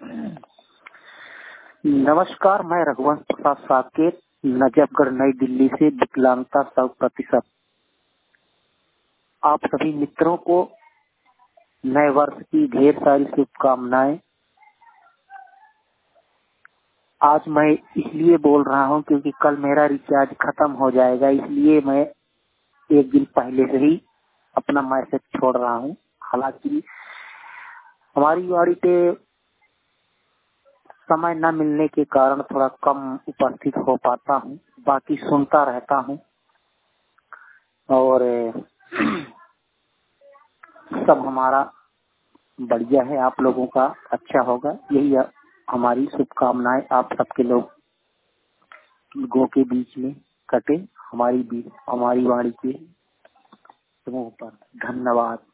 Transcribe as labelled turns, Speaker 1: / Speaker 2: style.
Speaker 1: नमस्कार, मैं रघुवंश प्रसाद साकेत, नजफगढ़, नई दिल्ली से विकलांगता 100%। आप सभी मित्रों को नए वर्ष की ढेर सारी शुभकामनाएं। आज मैं इसलिए बोल रहा हूं क्योंकि कल मेरा रिचार्ज खत्म हो जाएगा, इसलिए मैं एक दिन पहले से ही अपना मैसेज छोड़ रहा हूं। हालांकि हमारी गाड़ी पे समय न मिलने के कारण थोड़ा कम उपस्थित हो पाता हूं, बाकी सुनता रहता हूं और सब हमारा बढ़िया है। आप लोगों का अच्छा होगा, यही हमारी शुभकामनाएं आप सबके लोगों के बीच में कटे, हमारी वाणी के समूह पर। धन्यवाद।